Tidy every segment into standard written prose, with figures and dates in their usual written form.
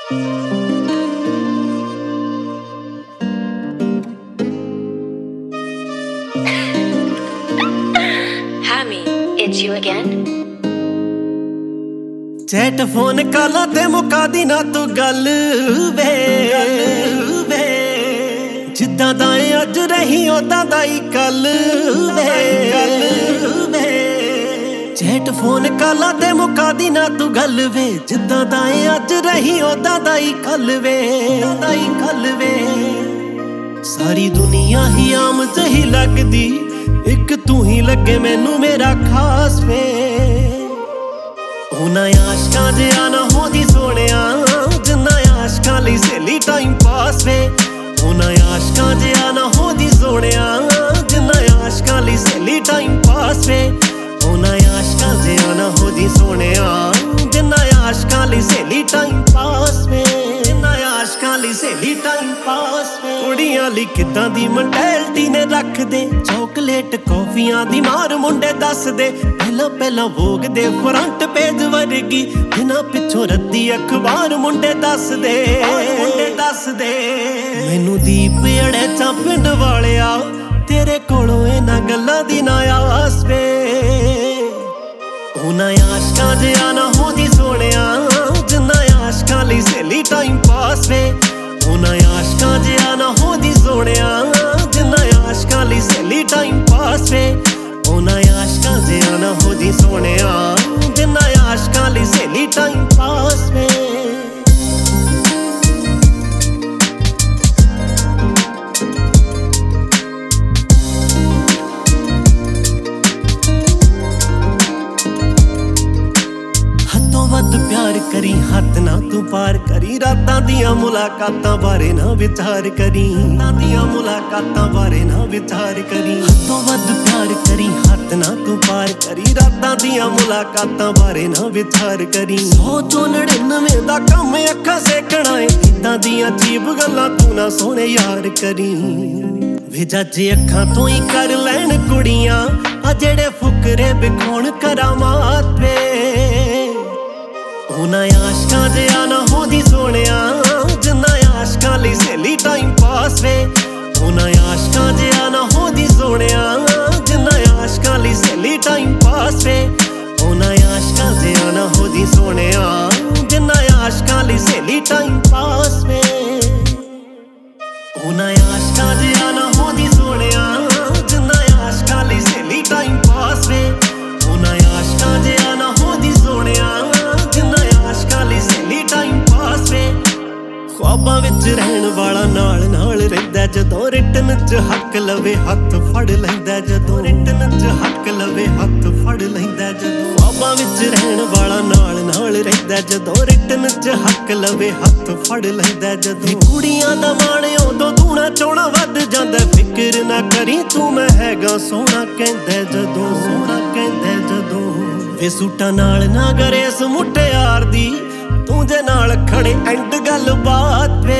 Hammy, it's you again? चैट फोन काला ते मुका दी ना तू गल वे जिद्दां दा अज रही उदां दा ही कल वे चैट फोन काला ते मुका दी ना तू गल वे जिद्दां दा अज रही उदां दा ही कल वे सारी दुनिया ही आम जही लगदी एक तू ही लगे मैनू मेरा खास वे उन्हां आशकां जिहा ना होंदी सोहणिया जिन्ना आशकां लई सहेली टाइम पास वे उन्हां आशकां जिहा ना होंदी सोहणिया जिन्ना आशकां लई सहेली टाइम पास वे उन्हां आशकां जिहा ना होंदी सोहणिया जिन्ना आशकां लई सहेली टाइम पास वे आशकां लई सहेली टाइम पास वे कुड़ियां लई किदां दी मैंटैलिटी ने रख दे चॉकलेट कॉफियां दी मार मुंडे दस दे पहला वोग दे फ्रंट पेज वर्गी बिना पिछों रद्दी अखबार मुंडे दस दे मैनू दीप अड़ेचा पिंड वालिया तेरे कोलों इन्हां गल्लां दी ना आस वे उन्हां आशकां जिहा ना होंदी सोहणिया जिन्ना आशकां लई सहेली टाइम पास वे उन्हां आशकां जिहा ना होंदी सोहणिया जिन्ना आशकां लई सहेली टाइम पास वे उन्हां आशकां जिहा ना होंदी सोहणिया जिन्ना आशकां लई सहेली टाइम पास वे वध प्यार करी हद ना तू पार करी रातां दियां मुलाकातां बारे ना विचार करी मुलाकातां बारे ना विचार करी हदों वध प्यार करी हद ना तू पार करी रातां दियां मुलाकातां बारे ना विचार करी 100 चों 99 दा कम अखां सेकणा है इदां दियां अजीब गल्लां तू ना सोहणे यार करी वे जज्जे अखां तो ही कर लैण कुड़ियां आ जेड़े फुकरे बिखौण करामात वे उन्हां आशकां जिहा ना होंदी सोहणिया जिन्ना आशकां लई सहेली टाइम पास वे उन्हां आशकां जिहा ना होंदी सोहणिया जिन्ना आशकां लई सहेली टाइम पास वे उन्हां आशकां जिहा ना होंदी सोहणिया जिन्ना आशकां लई सहेली टाइम पास वे उन्हां आशकां जिहा ना होंदी सोहणिया जिन्ना आशकां लई सहेली टाइम पास वे उन्हां आशकां जिहा ना होंदी सोहणिया ख्वाबां विच रहण वाला नाल नाल रहिंदा जदों रिटन च हक लवे हथ फड़ लैंदा जदों रिटन च हक लवे हथ फड़ लैंदा जदों ख्वाबां विच रहण वाला नाल नाल रहिंदा जदों रिटन च हक लवे हथ फड़ लैंदा जदों कुड़ियां दा मान उदों दूना चौना वध जांदा फिकर ना करी तू मैं हैगा सोहणा कहंदा जदों वे सूटां नाल ना गरेस मुटियार दी तू जे नाल खड़े एंड गल बात वे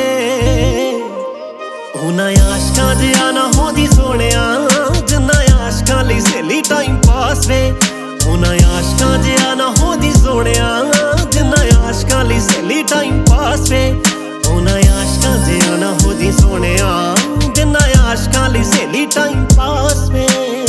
उन्हां आशकां जिहा ना होंदी सोहणिया जिन्ना आशकां लई सहेली टाइम पास वे उन्हां आशकां जिहा ना होंदी सोहणिया जिन्ना आशकां लई सहेली टाइम पास वे उन्हां आशकां जिहा ना होंदी सोहणिया जिन्ना आशकां लई सहेली टाइम पास वे